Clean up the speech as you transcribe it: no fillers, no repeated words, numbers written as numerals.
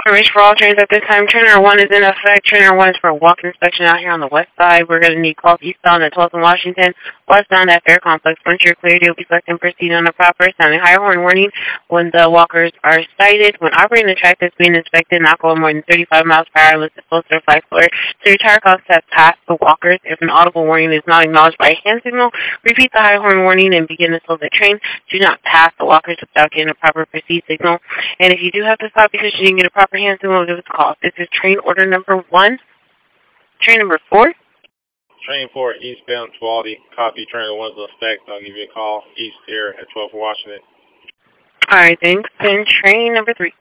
Information for all trains at this time. Trainer 1 is in effect. Trainer 1 is for a walk inspection out here on the west side. We're going to need calls eastbound at 12th and Washington, westbound at Fair Complex. Once you're cleared, you'll be selected and proceed on the proper sounding higher horn warning when the walkers are sighted. When operating the track that's being inspected, not going more than 35 miles per hour unless it's close to the flag floor. So your tire calls have passed the walkers. If an audible warning is not acknowledged by a hand signal, repeat the high horn warning and begin to slow the train. Do not pass the walkers without getting a proper proceed signal. And if you do have to stop because you didn't get a proper hand signal, give us a call. This is train order number 1. Train number 4. Train 4, eastbound 12, copy. Train 1's in effect. I'll give you a call east here at 12th Washington. All right, thanks. And train number 3.